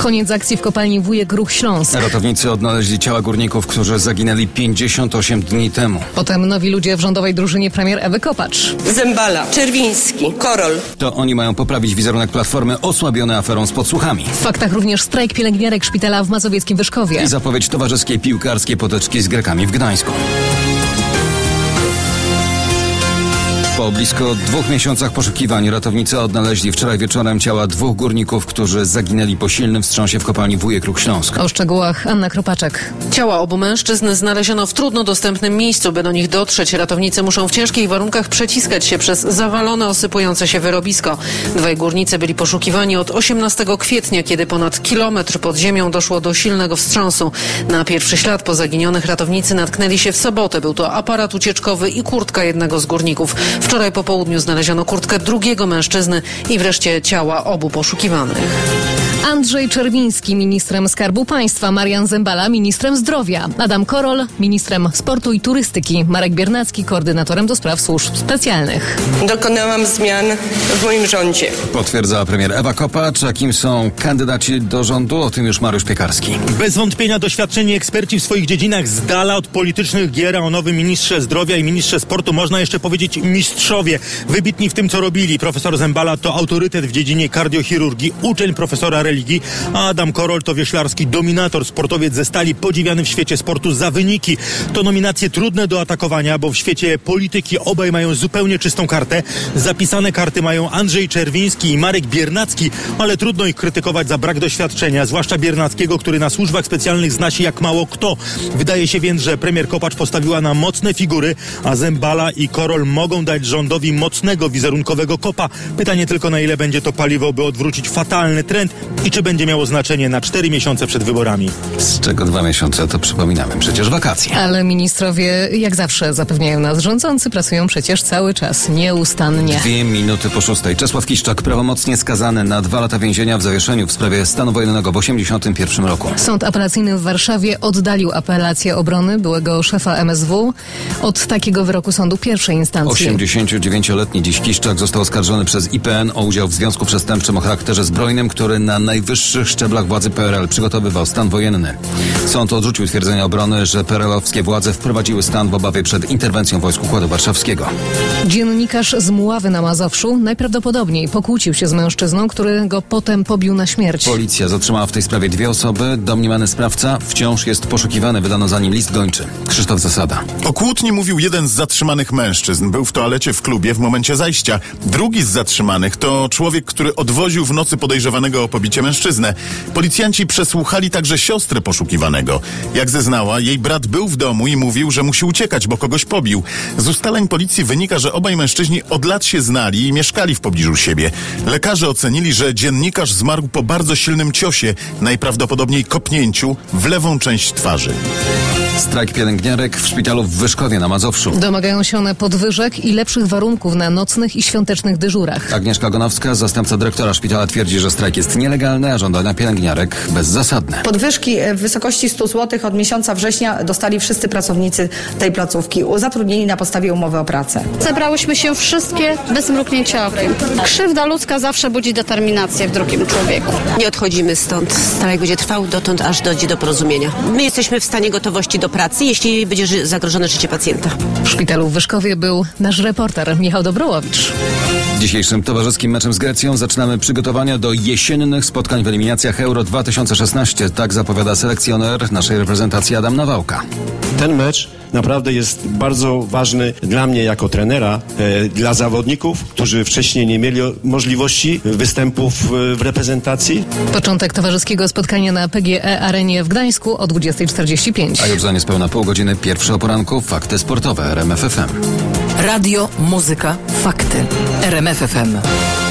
Koniec akcji w kopalni Wujek Ruch Śląsk. Ratownicy odnaleźli ciała górników, którzy zaginęli 58 dni temu. Potem nowi ludzie w rządowej drużynie premier Ewy Kopacz. Zembala, Czerwiński, Korol. To oni mają poprawić wizerunek Platformy osłabiony aferą z podsłuchami. W faktach również strajk pielęgniarek szpitala w mazowieckim Wyszkowie. I zapowiedź towarzyskiej piłkarskiej potyczki z Grekami w Gdańsku. Po blisko 2 miesiącach poszukiwań ratownicy odnaleźli wczoraj wieczorem ciała 2 górników, którzy zaginęli po silnym wstrząsie w kopalni Wujek Ruch Śląsk. O szczegółach Anna Kropaczek. Ciała obu mężczyzn znaleziono w trudno dostępnym miejscu. By do nich dotrzeć, ratownicy muszą w ciężkich warunkach przeciskać się przez zawalone, osypujące się wyrobisko. 2 górnicy byli poszukiwani od 18 kwietnia, kiedy ponad kilometr pod ziemią doszło do silnego wstrząsu. Na pierwszy ślad po zaginionych ratownicy natknęli się w sobotę. Był to aparat ucieczkowy i kurtka jednego z górników. Wczoraj po południu znaleziono kurtkę drugiego mężczyzny i wreszcie ciała obu poszukiwanych. Andrzej Czerwiński ministrem Skarbu Państwa, Marian Zembala ministrem zdrowia, Adam Korol ministrem sportu i turystyki, Marek Biernacki koordynatorem do spraw służb specjalnych. Dokonałam zmian w moim rządzie. Potwierdzała premier Ewa Kopacz. A kim są kandydaci do rządu? O tym już Mariusz Piekarski. Bez wątpienia doświadczeni eksperci w swoich dziedzinach z dala od politycznych gier, a o nowym ministrze zdrowia i ministrze sportu można jeszcze powiedzieć mistrzowie. Wybitni w tym, co robili. Profesor Zembala to autorytet w dziedzinie kardiochirurgii, uczeń profesora religii, a Adam Korol to wioślarski dominator, sportowiec ze Stali, podziwiany w świecie sportu za wyniki. To nominacje trudne do atakowania, bo w świecie polityki obaj mają zupełnie czystą kartę. Zapisane karty mają Andrzej Czerwiński i Marek Biernacki, ale trudno ich krytykować za brak doświadczenia, zwłaszcza Biernackiego, który na służbach specjalnych zna się jak mało kto. Wydaje się więc, że premier Kopacz postawiła na mocne figury, a Zembala i Korol mogą dać rządowi mocnego wizerunkowego kopa. Pytanie tylko, na ile będzie to paliwo, by odwrócić fatalny trend i czy będzie miało znaczenie na 4 miesiące przed wyborami. Z czego 2 miesiące, to przypominamy, przecież wakacje. Ale ministrowie, jak zawsze zapewniają nas rządzący, pracują przecież cały czas, nieustannie. 2 minuty po 6. Czesław Kiszczak prawomocnie skazany na 2 lata więzienia w zawieszeniu w sprawie stanu wojennego w 1981 roku. Sąd apelacyjny w Warszawie oddalił apelację obrony byłego szefa MSW od takiego wyroku sądu pierwszej instancji. 89-letni dziś Kiszczak został oskarżony przez IPN o udział w związku przestępczym o charakterze zbrojnym, który na najwyższych szczeblach władzy PRL przygotowywał stan wojenny. Sąd odrzucił twierdzenia obrony, że PRL-owskie władze wprowadziły stan w obawie przed interwencją wojsk Układu Warszawskiego. Dziennikarz z Mławy na Mazowszu najprawdopodobniej pokłócił się z mężczyzną, który go potem pobił na śmierć. Policja zatrzymała w tej sprawie 2 osoby. Domniemany sprawca wciąż jest poszukiwany. Wydano za nim list gończy. Krzysztof Zasada. O kłótni mówił jeden z zatrzymanych mężczyzn. Był w toalecie w klubie w momencie zajścia. Drugi z zatrzymanych to człowiek, który odwoził w nocy podejrzewanego o pobicie mężczyznę. Policjanci przesłuchali także siostrę poszukiwanego. Jak zeznała, jej brat był w domu i mówił, że musi uciekać, bo kogoś pobił. Z ustaleń policji wynika, że obaj mężczyźni od lat się znali i mieszkali w pobliżu siebie. Lekarze ocenili, że dziennikarz zmarł po bardzo silnym ciosie, najprawdopodobniej kopnięciu w lewą część twarzy. Strajk pielęgniarek w szpitalu w Wyszkowie na Mazowszu. Domagają się one podwyżek i lepszych warunków na nocnych i świątecznych dyżurach. Agnieszka Gonowska, zastępca dyrektora szpitala, twierdzi, że strajk jest nielegalny, a żądania pielęgniarek bezzasadne. Podwyżki w wysokości 100 zł od miesiąca września dostali wszyscy pracownicy tej placówki, zatrudnieni na podstawie umowy o pracę. Zebrałyśmy się wszystkie bez mrugnięcia okiem. Krzywda ludzka zawsze budzi determinację w drugim człowieku. Nie odchodzimy stąd. Strajk będzie trwał dotąd, aż dojdzie do porozumienia. My jesteśmy w stanie gotowości do pracy, jeśli będzie zagrożone życie pacjenta. W szpitalu w Wyszkowie był nasz reporter Michał Dobrołowicz. Dzisiejszym towarzyskim meczem z Grecją zaczynamy przygotowania do jesiennych spotkań w eliminacjach Euro 2016. Tak zapowiada selekcjoner naszej reprezentacji Adam Nawałka. Ten mecz naprawdę jest bardzo ważny dla mnie jako trenera, dla zawodników, którzy wcześniej nie mieli możliwości występów w reprezentacji. Początek towarzyskiego spotkania na PGE Arenie w Gdańsku o 20:45. A już za niespełna pół godziny pierwsze o poranku fakty sportowe RMF FM. Radio, muzyka, fakty. RMF FM.